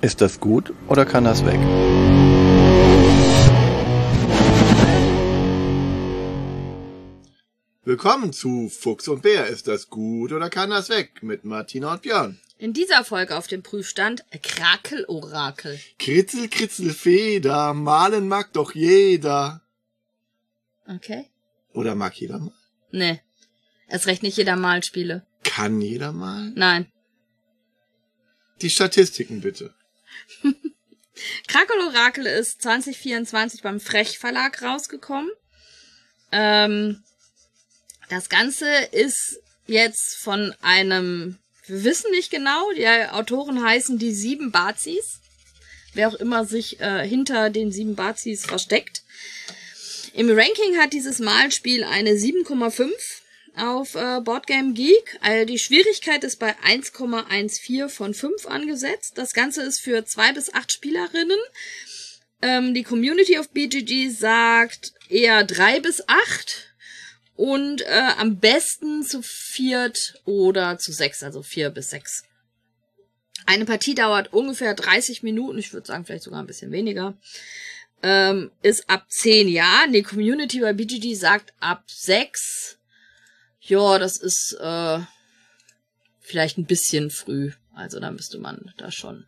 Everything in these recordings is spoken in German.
Ist das gut oder kann das weg? Willkommen zu Fuchs und Bär. Ist das gut oder kann das weg? Mit Martina und Björn. In dieser Folge auf dem Prüfstand Krakelorakel. Kritzel, Kritzel, Feder, malen mag doch jeder. Okay. Oder mag jeder mal? Nee. Erst recht nicht jeder mal Spiele. Kann jeder mal? Nein. Die Statistiken bitte. Krakelorakel ist 2024 beim Frech Verlag rausgekommen. Das Ganze ist jetzt von einem, wir wissen nicht genau, die Autoren heißen die 7 Bazis. Wer auch immer sich hinter den 7 Bazis versteckt. Im Ranking hat dieses Malspiel eine 7,5 auf Boardgame Geek. Also die Schwierigkeit ist bei 1,14 von 5 angesetzt. Das Ganze ist für 2 bis 8 Spielerinnen. Die Community of BGG sagt eher 3 bis 8. Und am besten zu 4 oder zu 6, also 4 bis 6. Eine Partie dauert ungefähr 30 Minuten, ich würde sagen vielleicht sogar ein bisschen weniger. Ist ab 10 Jahren. Die Community bei BGG sagt ab 6. Ja, das ist vielleicht ein bisschen früh. Also da müsste man da schon.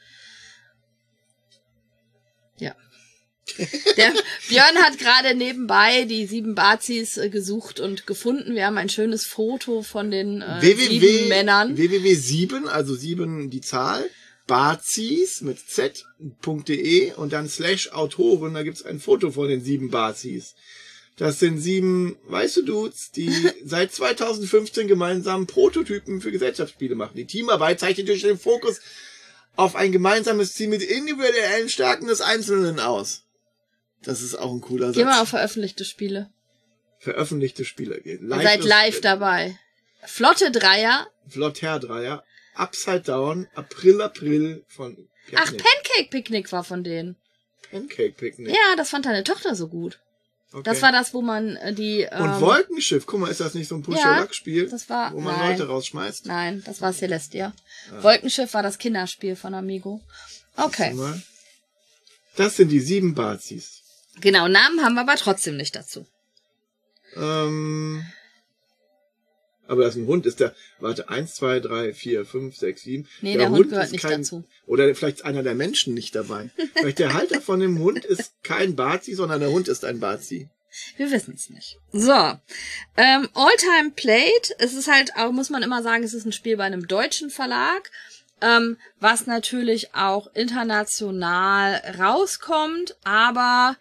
Ja. Der Björn hat gerade nebenbei die 7 Bazis gesucht und gefunden. Wir haben ein schönes Foto von den 7 Männern. www.7, also 7 die Zahl, Bazis mit z.de und dann /Autoren, da gibt's ein Foto von den 7 Bazis. Das sind 7 weiße Dudes, die seit 2015 gemeinsam Prototypen für Gesellschaftsspiele machen. Die Teamarbeit zeichnet durch den Fokus auf ein gemeinsames Ziel mit individuellen Stärken des Einzelnen aus. Das ist auch ein cooler Satz. Geh mal auf veröffentlichte Spiele. Veröffentlichte Spiele. Ihr seid live dabei. Flotte Dreier. Flotter Dreier. Upside Down. April von Picnic. Ach, Pancake Picnic war von denen. Pancake Picnic. Ja, das fand deine Tochter so gut. Okay. Das war das, wo man die... Und Wolkenschiff. Guck mal, ist das nicht so ein Push-Your-Luck-Spiel? Das war... Wo man Leute rausschmeißt? Nein, das war Celestia. Ja. Wolkenschiff war das Kinderspiel von Amigo. Okay. Das sind die 7 Bazis. Genau, Namen haben wir aber trotzdem nicht dazu. Aber das ist ein Hund, ist der, warte, 1, 2, 3, 4, 5, 6, 7. Nee, der Hund gehört nicht dazu. Oder vielleicht ist einer der Menschen nicht dabei. Vielleicht der Halter von dem Hund ist kein Bazi, sondern der Hund ist ein Bazi. Wir wissen es nicht. So, All-Time Played, es ist halt auch, muss man immer sagen, es ist ein Spiel bei einem deutschen Verlag. Was natürlich auch international rauskommt, aber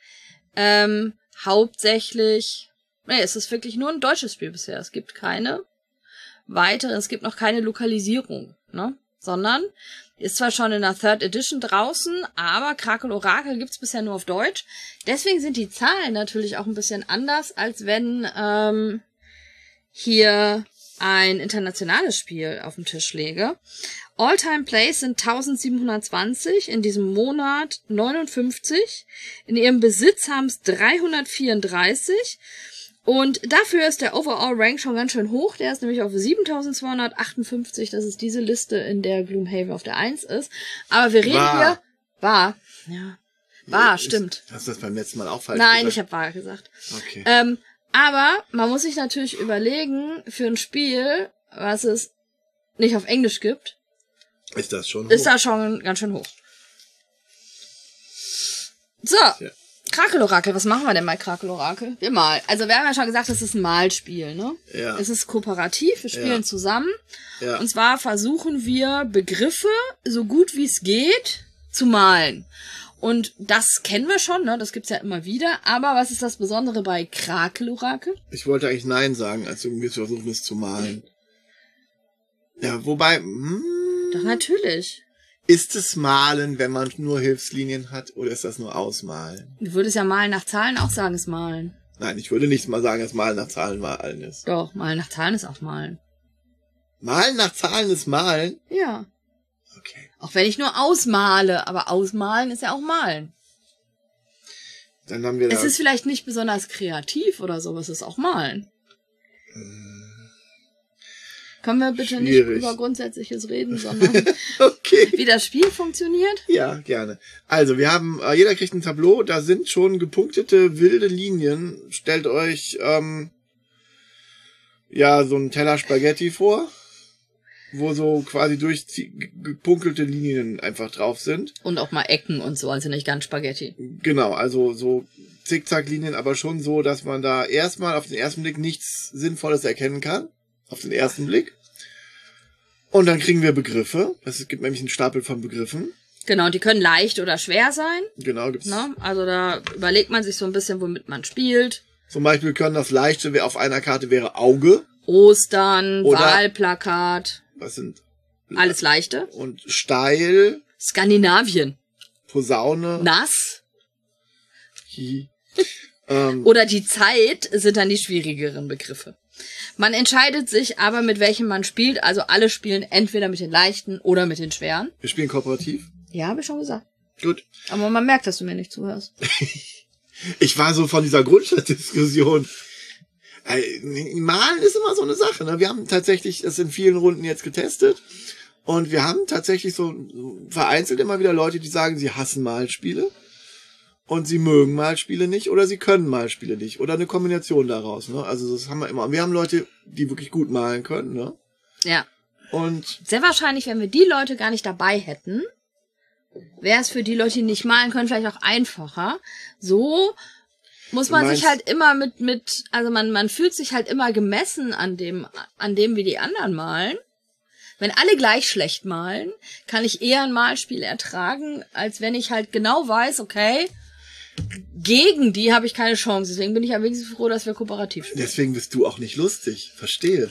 hauptsächlich, es ist wirklich nur ein deutsches Spiel bisher. Es gibt keine weitere, es gibt noch keine Lokalisierung, ne? Sondern ist zwar schon in der Third Edition draußen, aber Krakelorakel gibt's bisher nur auf Deutsch. Deswegen sind die Zahlen natürlich auch ein bisschen anders, als wenn hier ein internationales Spiel auf dem Tisch läge. All-Time Plays sind 1720, in diesem Monat 59. In ihrem Besitz haben es 334. Und dafür ist der Overall Rank schon ganz schön hoch. Der ist nämlich auf 7258. Das ist diese Liste, in der Gloomhaven auf der 1 ist. Aber wir reden hier... War. Ja. War, stimmt. Hast du das beim letzten Mal auch falsch gesagt? Nein, gesagt? ich habe wahr gesagt. Okay. Aber man muss sich natürlich überlegen, für ein Spiel, was es nicht auf Englisch gibt, ist das schon hoch. Ist das schon ganz schön hoch. So, ja. Krakelorakel, was machen wir denn bei Krakelorakel? Wir malen. Also wir haben ja schon gesagt, es ist ein Malspiel, ne? Ja. Es ist kooperativ, wir spielen zusammen. Ja. Und zwar versuchen wir, Begriffe so gut wie es geht zu malen. Und das kennen wir schon, ne? Das gibt's ja immer wieder. Aber was ist das Besondere bei Krakelorakel? Ich wollte eigentlich Nein sagen, als wir versuchen, es zu malen. Ja, wobei... Doch, natürlich. Ist es Malen, wenn man nur Hilfslinien hat, oder ist das nur Ausmalen? Du würdest ja Malen nach Zahlen auch sagen, es Malen. Nein, ich würde nicht mal sagen, dass Malen nach Zahlen Malen ist. Doch, Malen nach Zahlen ist auch Malen. Malen nach Zahlen ist Malen? Ja. Okay. Auch wenn ich nur ausmale, aber ausmalen ist ja auch Malen. Dann haben wir da... Es ist vielleicht nicht besonders kreativ oder so, aber es ist auch Malen. Können wir bitte nicht Schwierig. über Grundsätzliches reden, sondern Okay. wie das Spiel funktioniert? Ja, gerne. Also, wir haben, jeder kriegt ein Tableau, da sind schon gepunktete wilde Linien. Stellt euch, so einen Teller Spaghetti vor, wo so quasi gepunkelte Linien einfach drauf sind. Und auch mal Ecken und so, also nicht ganz Spaghetti. Genau, also so Zickzacklinien, aber schon so, dass man da erstmal auf den ersten Blick nichts Sinnvolles erkennen kann. Auf den ersten Blick. Und dann kriegen wir Begriffe. Es gibt nämlich einen Stapel von Begriffen. Genau, die können leicht oder schwer sein. Genau, gibt's. Ne? Also da überlegt man sich so ein bisschen, womit man spielt. Zum Beispiel können das Leichte auf einer Karte wäre Auge. Ostern, Oder- Wahlplakat, Was sind? alles Leichte. Und Steil, Skandinavien, Posaune. nass. Hi. Oder die Zeit sind dann die schwierigeren Begriffe. Man entscheidet sich aber, mit welchem man spielt. Also alle spielen entweder mit den leichten oder mit den schweren. Wir spielen kooperativ. Ja, habe ich schon gesagt. Gut. Aber man merkt, dass du mir nicht zuhörst. Ich war so von dieser Grundsatzdiskussion. Malen ist immer so eine Sache. Ne? Wir haben tatsächlich das in vielen Runden jetzt getestet. Und wir haben tatsächlich so vereinzelt immer wieder Leute, die sagen, sie hassen Malspiele. Und sie mögen Malspiele nicht oder sie können Malspiele nicht. Oder eine Kombination daraus. Ne? Also das haben wir immer. Und wir haben Leute, die wirklich gut malen können. Ne? Ja. Und Sehr wahrscheinlich, wenn wir die Leute gar nicht dabei hätten, wäre es für die Leute, die nicht malen können, vielleicht auch einfacher. So muss man sich halt immer also man fühlt sich halt immer gemessen an dem, wie die anderen malen. Wenn alle gleich schlecht malen, kann ich eher ein Malspiel ertragen, als wenn ich halt genau weiß, okay, gegen die habe ich keine Chance. Deswegen bin ich am wenigsten froh, dass wir kooperativ spielen. deswegen bist du auch nicht lustig. Verstehe.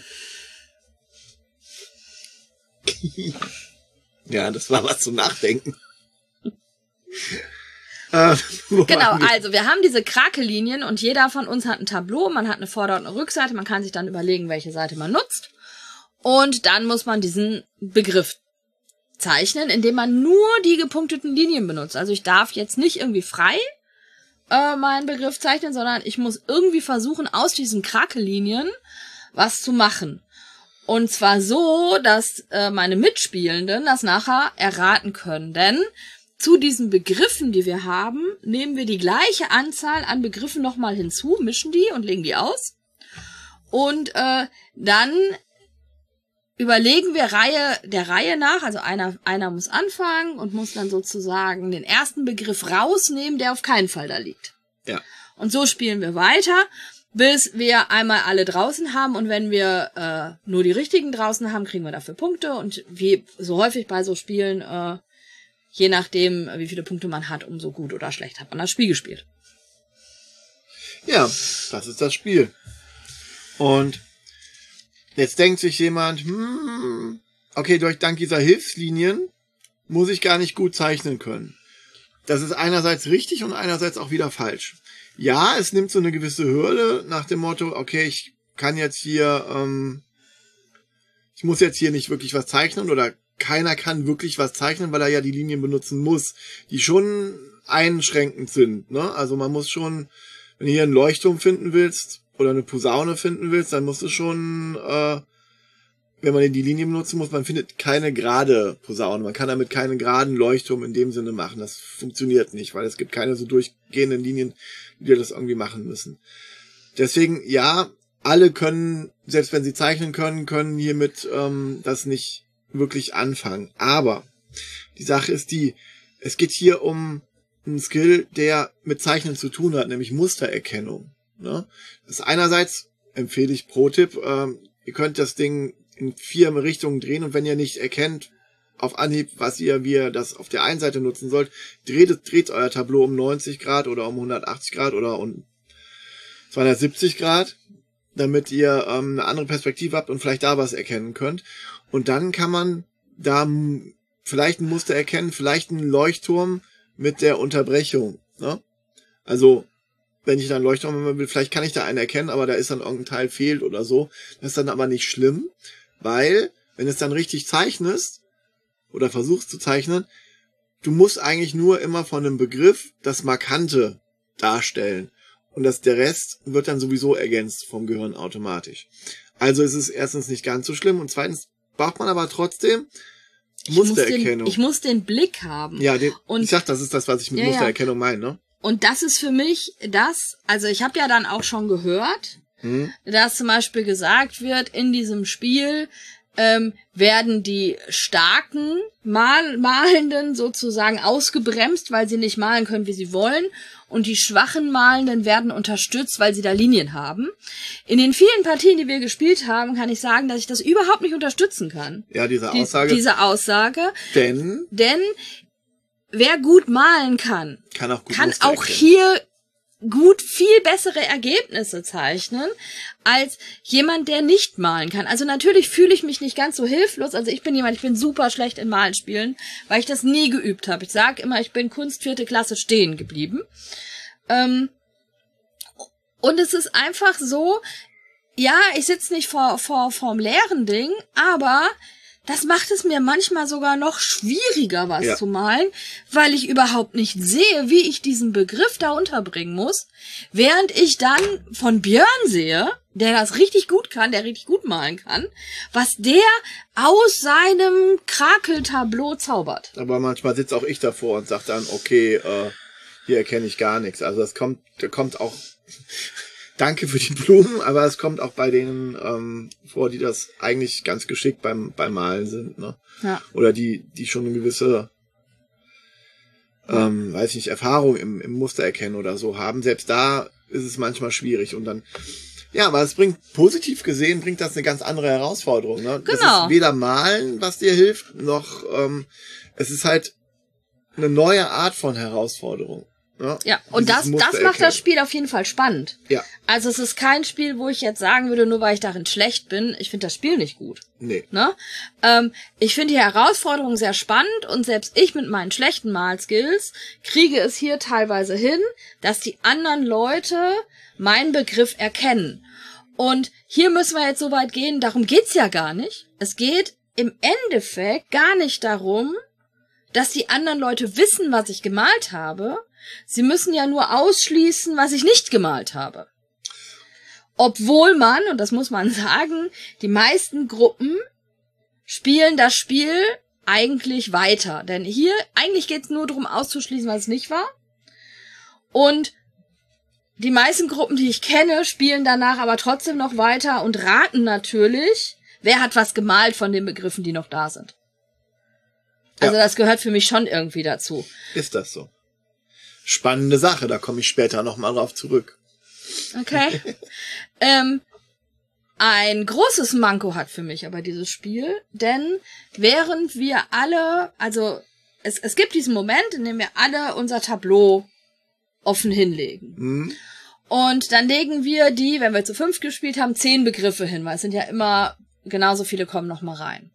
Ja, das war was zum Nachdenken. Genau, also wir haben diese Krakellinien und jeder von uns hat ein Tableau, man hat eine Vorder- und eine Rückseite, man kann sich dann überlegen, welche Seite man nutzt. Und dann muss man diesen Begriff zeichnen, indem man nur die gepunkteten Linien benutzt. Also ich darf jetzt nicht irgendwie frei meinen Begriff zeichnen, sondern ich muss irgendwie versuchen, aus diesen Krakellinien was zu machen. Und zwar so, dass meine Mitspielenden das nachher erraten können. Denn zu diesen Begriffen, die wir haben, nehmen wir die gleiche Anzahl an Begriffen nochmal hinzu, mischen die und legen die aus. Und dann überlegen wir der Reihe nach, also einer muss anfangen und muss dann sozusagen den ersten Begriff rausnehmen, der auf keinen Fall da liegt. Ja. Und so spielen wir weiter, bis wir einmal alle draußen haben, und wenn wir nur die richtigen draußen haben, kriegen wir dafür Punkte, und wie so häufig bei so Spielen, je nachdem, wie viele Punkte man hat, umso gut oder schlecht hat man das Spiel gespielt. Ja, das ist das Spiel. Und jetzt denkt sich jemand, okay, dank dieser Hilfslinien muss ich gar nicht gut zeichnen können. Das ist einerseits richtig und einerseits auch wieder falsch. Ja, es nimmt so eine gewisse Hürde nach dem Motto, okay, ich kann jetzt hier, ich muss jetzt hier nicht wirklich was zeichnen, oder keiner kann wirklich was zeichnen, weil er ja die Linien benutzen muss, die schon einschränkend sind. Ne? Also man muss schon, wenn du hier einen Leuchtturm finden willst oder eine Posaune finden willst, dann musst du schon, wenn man die Linien benutzen muss, man findet keine gerade Posaune. Man kann damit keinen geraden Leuchtturm in dem Sinne machen. Das funktioniert nicht, weil es gibt keine so durchgehenden Linien, die das irgendwie machen müssen. Deswegen, ja, alle können, selbst wenn sie zeichnen können hiermit das nicht wirklich anfangen. Aber die Sache ist es geht hier um einen Skill, der mit Zeichnen zu tun hat, nämlich Mustererkennung. Ne? Das ist einerseits, empfehle ich Pro-Tipp, ihr könnt das Ding in 4 Richtungen drehen, und wenn ihr nicht erkennt auf Anhieb, wie ihr das auf der einen Seite nutzen sollt, dreht euer Tableau um 90 Grad oder um 180 Grad oder um 270 Grad, damit ihr eine andere Perspektive habt und vielleicht da was erkennen könnt. Und dann kann man da vielleicht ein Muster erkennen, vielleicht einen Leuchtturm mit der Unterbrechung. Ne? Also, wenn ich da einen Leuchtturm haben will, vielleicht kann ich da einen erkennen, aber da ist dann irgendein Teil fehlt oder so. Das ist dann aber nicht schlimm, weil, wenn du es dann richtig zeichnest oder versuchst zu zeichnen, du musst eigentlich nur immer von einem Begriff das Markante darstellen. Und der Rest wird dann sowieso ergänzt vom Gehirn automatisch. Also ist es erstens nicht ganz so schlimm und zweitens braucht man aber trotzdem Mustererkennung. Ich muss den Blick haben. Ja, ich sag, das ist das, was ich mit Mustererkennung meine, ne? Und das ist für mich also ich habe ja dann auch schon gehört, dass zum Beispiel gesagt wird, in diesem Spiel werden die starken Malenden sozusagen ausgebremst, weil sie nicht malen können, wie sie wollen. Und die schwachen Malenden werden unterstützt, weil sie da Linien haben. In den vielen Partien, die wir gespielt haben, kann ich sagen, dass ich das überhaupt nicht unterstützen kann. Ja, diese Aussage. Denn wer gut malen kann kann auch hier gut viel bessere Ergebnisse zeichnen als jemand, der nicht malen kann. Also natürlich fühle ich mich nicht ganz so hilflos. Also ich bin super schlecht in Malen spielen, weil ich das nie geübt habe. Ich sage immer, ich bin Kunst 4. Klasse stehen geblieben. Und es ist einfach so, ja, ich sitze nicht vorm leeren Ding, aber das macht es mir manchmal sogar noch schwieriger, was zu malen, weil ich überhaupt nicht sehe, wie ich diesen Begriff da unterbringen muss, während ich dann von Björn sehe, der das richtig gut kann, der richtig gut malen kann, was der aus seinem Krakeltableau zaubert. Aber manchmal sitze auch ich davor und sage dann, okay, hier erkenne ich gar nichts. Also da kommt auch... Danke für die Blumen, aber es kommt auch bei denen vor, die das eigentlich ganz geschickt beim Malen sind, ne? Ja. Oder die schon eine gewisse, Erfahrung im Muster erkennen oder so haben. Selbst da ist es manchmal schwierig und dann, ja, aber es positiv gesehen bringt das eine ganz andere Herausforderung, ne? Genau. Das ist weder Malen, was dir hilft, noch, es ist halt eine neue Art von Herausforderung. Ja, und das macht das Spiel auf jeden Fall spannend. Ja. Also es ist kein Spiel, wo ich jetzt sagen würde, nur weil ich darin schlecht bin, ich finde das Spiel nicht gut. Nee. Ne? Ich finde die Herausforderung sehr spannend und selbst ich mit meinen schlechten Malskills kriege es hier teilweise hin, dass die anderen Leute meinen Begriff erkennen. Und hier müssen wir jetzt so weit gehen, darum geht's ja gar nicht. Es geht im Endeffekt gar nicht darum, dass die anderen Leute wissen, was ich gemalt habe. Sie müssen ja nur ausschließen, was ich nicht gemalt habe. Obwohl man, und das muss man sagen, die meisten Gruppen spielen das Spiel eigentlich weiter. Denn hier, eigentlich geht's nur darum auszuschließen, was es nicht war. Und die meisten Gruppen, die ich kenne, spielen danach aber trotzdem noch weiter und raten natürlich, wer hat was gemalt von den Begriffen, die noch da sind. Also das gehört für mich schon irgendwie dazu. Ist das so? Spannende Sache, da komme ich später nochmal drauf zurück. Okay. Ein großes Manko hat für mich aber dieses Spiel, denn während wir alle, also es gibt diesen Moment, in dem wir alle unser Tableau offen hinlegen. Mhm. Und dann legen wir wenn wir zu 5 gespielt haben, 10 Begriffe hin, weil es sind ja immer genauso viele kommen noch mal rein.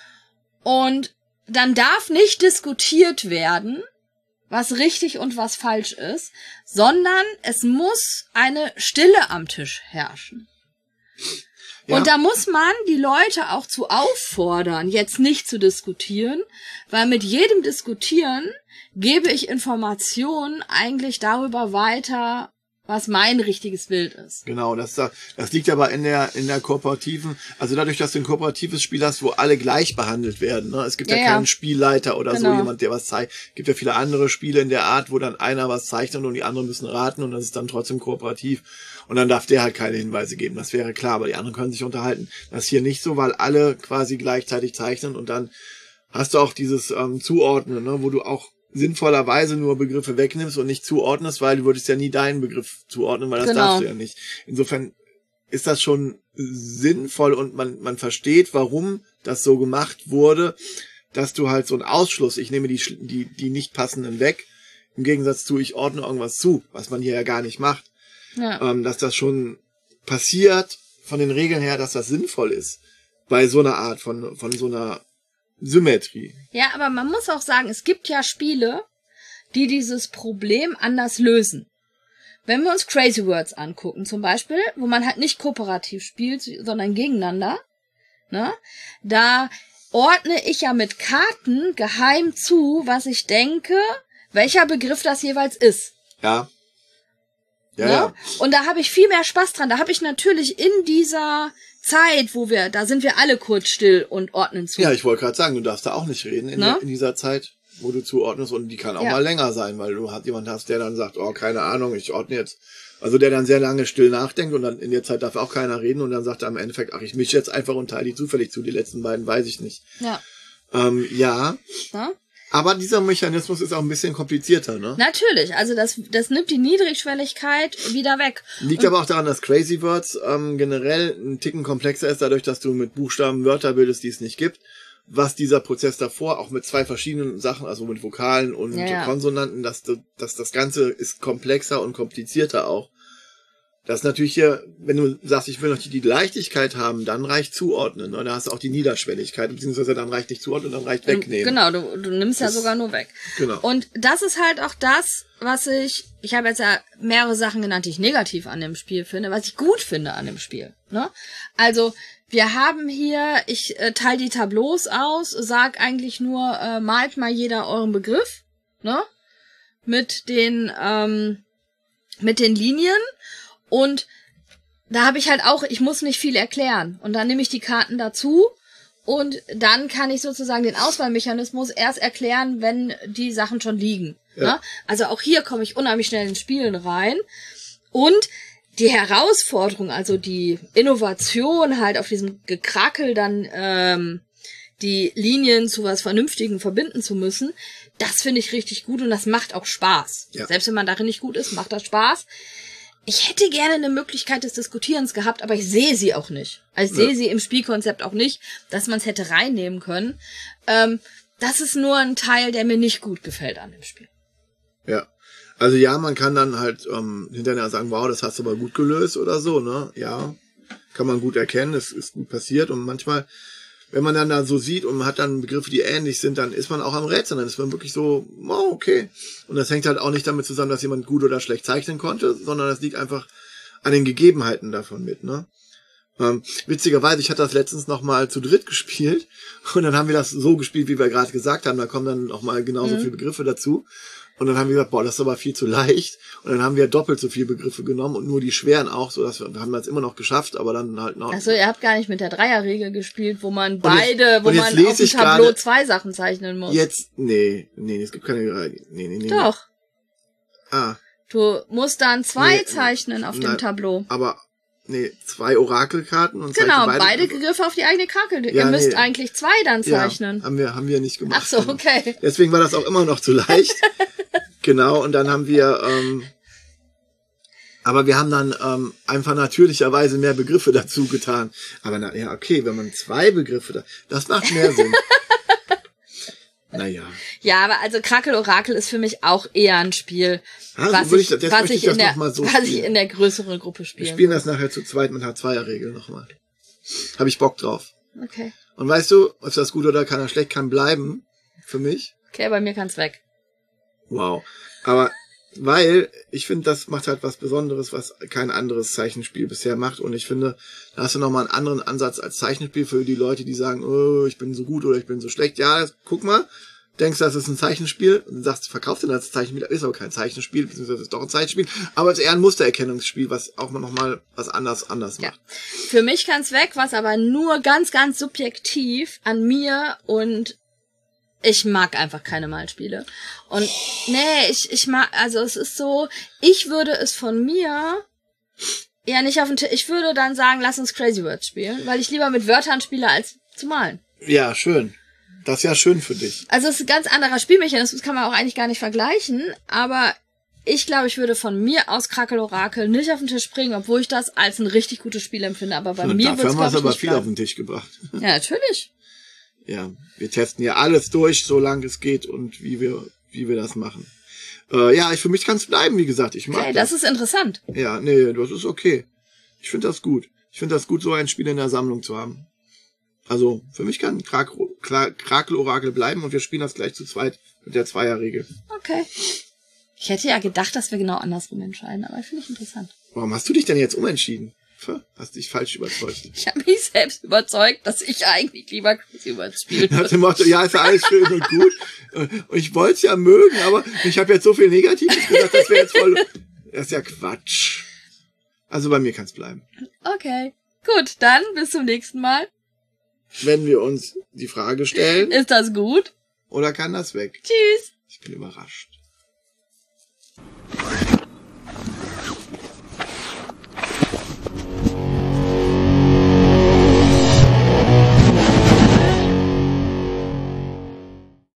Und dann darf nicht diskutiert werden, was richtig und was falsch ist, sondern es muss eine Stille am Tisch herrschen. Ja. Und da muss man die Leute auch zu auffordern, jetzt nicht zu diskutieren, weil mit jedem Diskutieren gebe ich Informationen eigentlich darüber weiter, was mein richtiges Bild ist. Genau, das liegt aber in der kooperativen, also dadurch, dass du ein kooperatives Spiel hast, wo alle gleich behandelt werden, ne? Es gibt ja keinen Spielleiter oder so, jemand, der was zeigt. Es gibt ja viele andere Spiele in der Art, wo dann einer was zeichnet und die anderen müssen raten und das ist dann trotzdem kooperativ. Und dann darf der halt keine Hinweise geben, das wäre klar, aber die anderen können sich unterhalten. Das ist hier nicht so, weil alle quasi gleichzeitig zeichnen und dann hast du auch dieses Zuordnen, ne? Wo du auch sinnvollerweise nur Begriffe wegnimmst und nicht zuordnest, weil du würdest ja nie deinen Begriff zuordnen, weil das darfst du ja nicht. Insofern ist das schon sinnvoll und man versteht, warum das so gemacht wurde, dass du halt so einen Ausschluss, ich nehme die nicht passenden weg, im Gegensatz zu, ich ordne irgendwas zu, was man hier ja gar nicht macht, dass das schon passiert von den Regeln her, dass das sinnvoll ist bei so einer Art von so einer Symmetrie. Ja, aber man muss auch sagen, es gibt ja Spiele, die dieses Problem anders lösen. Wenn wir uns Crazy Words angucken, zum Beispiel, wo man halt nicht kooperativ spielt, sondern gegeneinander, ne, da ordne ich ja mit Karten geheim zu, was ich denke, welcher Begriff das jeweils ist. Ja. Ja, ne? ja. Und da habe ich viel mehr Spaß dran. Da habe ich natürlich in dieser Zeit, da sind wir alle kurz still und ordnen zu. Ja, ich wollte gerade sagen, du darfst da auch nicht reden in dieser Zeit, wo du zuordnest, und die kann auch mal länger sein, weil du jemand hast, der dann sagt, oh, keine Ahnung, ich ordne jetzt. Also der dann sehr lange still nachdenkt und dann in der Zeit darf auch keiner reden und dann sagt er im Endeffekt, ach, ich mische jetzt einfach und teile die zufällig zu, die letzten beiden weiß ich nicht. Ja. Ja. Na? Aber dieser Mechanismus ist auch ein bisschen komplizierter, ne? Natürlich, also das nimmt die Niedrigschwelligkeit wieder weg. Liegt aber auch daran, dass Crazy Words generell ein Ticken komplexer ist, dadurch, dass du mit Buchstaben Wörter bildest, die es nicht gibt. Was dieser Prozess davor auch mit zwei verschiedenen Sachen, also mit Vokalen und Konsonanten, dass das Ganze ist komplexer und komplizierter auch. Das ist natürlich hier, wenn du sagst, ich will noch die Leichtigkeit haben, dann reicht zuordnen. Ne? Da hast du auch die Niederschwelligkeit, beziehungsweise dann reicht nicht zuordnen, dann reicht wegnehmen. Genau, du nimmst ja sogar nur weg. Genau. Und das ist halt auch das, was ich habe jetzt ja mehrere Sachen genannt, die ich negativ an dem Spiel finde, was ich gut finde an dem Spiel. Ne? Also, wir haben hier, ich teile die Tableaus aus, sag eigentlich nur, malt mal jeder euren Begriff, ne? Mit den Linien. Und da habe ich halt auch, ich muss nicht viel erklären. Und dann nehme ich die Karten dazu und dann kann ich sozusagen den Auswahlmechanismus erst erklären, wenn die Sachen schon liegen. Ja. Ne? Also auch hier komme ich unheimlich schnell ins Spielen rein. Und die Herausforderung, also die Innovation halt auf diesem Gekrackel dann die Linien zu was Vernünftigem verbinden zu müssen, das finde ich richtig gut und das macht auch Spaß. Ja. Selbst wenn man darin nicht gut ist, macht das Spaß. Ich hätte gerne eine Möglichkeit des Diskutierens gehabt, aber ich sehe sie auch nicht. Also ich sehe sie im Spielkonzept auch nicht, dass man es hätte reinnehmen können. Das ist nur ein Teil, der mir nicht gut gefällt an dem Spiel. Ja. Also ja, man kann dann halt hinterher sagen, wow, das hast du aber gut gelöst oder so, ne? Ja, kann man gut erkennen, es ist gut passiert und manchmal, wenn man dann da so sieht und man hat dann Begriffe, die ähnlich sind, dann ist man auch am Rätseln, dann ist man wirklich so, oh, okay. Und das hängt halt auch nicht damit zusammen, dass jemand gut oder schlecht zeichnen konnte, sondern das liegt einfach an den Gegebenheiten davon mit, ne? Witzigerweise, ich hatte das letztens nochmal zu dritt gespielt und dann haben wir das so gespielt, wie wir gerade gesagt haben, da kommen dann nochmal genauso viele Begriffe dazu. Und dann haben wir gesagt, boah, das ist aber viel zu leicht. Und dann haben wir doppelt so viele Begriffe genommen und nur die schweren auch, so dass wir haben das immer noch geschafft, aber dann halt noch. Achso, ihr habt gar nicht mit der Dreierregel gespielt, wo man auf dem Tableau zwei Sachen zeichnen muss. Nee, es gibt keine, nee. Doch. Ah. Du musst dann zwei zeichnen auf dem Tableau. Aber, zwei Orakelkarten und genau, beide Begriffe auf die eigene Karte. Ja, ihr müsst eigentlich zwei dann zeichnen. Ja, haben wir nicht gemacht. Ach so, okay. Deswegen war das auch immer noch zu leicht. Genau, und dann haben wir, aber wir haben dann einfach natürlicherweise mehr Begriffe dazu getan. Aber okay, wenn man zwei Begriffe, das macht mehr Sinn. Naja. Ja, aber also Krakel-Orakel ist für mich auch eher ein Spiel, was ich in der größeren Gruppe spiele. Wir spielen das nachher zu zweit mit einer Zweierregel nochmal. Habe ich Bock drauf. Okay. Und weißt du, ob das gut oder kann er schlecht, kann bleiben für mich. Okay, bei mir kann's weg. Wow. Aber weil ich finde, das macht halt was Besonderes, was kein anderes Zeichenspiel bisher macht. Und ich finde, da hast du nochmal einen anderen Ansatz als Zeichenspiel für die Leute, die sagen, oh, ich bin so gut oder ich bin so schlecht. Ja, guck mal, denkst, das ist ein Zeichenspiel und sagst, verkaufst du das als Zeichenspiel, ist aber kein Zeichenspiel, beziehungsweise ist doch ein Zeichenspiel, aber es ist eher ein Mustererkennungsspiel, was auch nochmal was anders macht. Ja. Für mich kann's weg, was aber nur ganz, ganz subjektiv an mir und ich mag einfach keine Malspiele. Und ich mag, also es ist so, ich würde es von mir eher nicht auf den Tisch, ich würde dann sagen, lass uns Crazy Words spielen, weil ich lieber mit Wörtern spiele, als zu malen. Ja, schön. Das ist ja schön für dich. Also es ist ein ganz anderer Spielmechanismus, das kann man auch eigentlich gar nicht vergleichen, aber ich glaube, ich würde von mir aus Krakel-Orakel nicht auf den Tisch bringen, obwohl ich das als ein richtig gutes Spiel empfinde, aber bei mir wird es, glaube ich, aber viel auf den Tisch gebracht. Ja, natürlich. Ja, wir testen ja alles durch, solange es geht und wie wir das machen. Ja, für mich kann es bleiben, wie gesagt. Ich mag das ist interessant. Ja, das ist okay. Ich finde das gut. Ich finde das gut, so ein Spiel in der Sammlung zu haben. Also, für mich kann Krakel-Orakel bleiben und wir spielen das gleich zu zweit mit der Zweierregel. Okay. Ich hätte ja gedacht, dass wir genau andersrum entscheiden, aber finde ich interessant. Warum hast du dich denn jetzt umentschieden? Hast dich falsch überzeugt. Ich habe mich selbst überzeugt, dass ich eigentlich lieber Crazy Words spielen würde. Nach dem Motto, ja, ist ja alles schön und gut. Und ich wollte es ja mögen, aber ich habe jetzt so viel Negatives gesagt, das wäre jetzt voll... Das ist ja Quatsch. Also bei mir kann es bleiben. Okay. Gut, dann bis zum nächsten Mal. Wenn wir uns die Frage stellen, Ist das gut? oder kann das weg? Tschüss. Ich bin überrascht.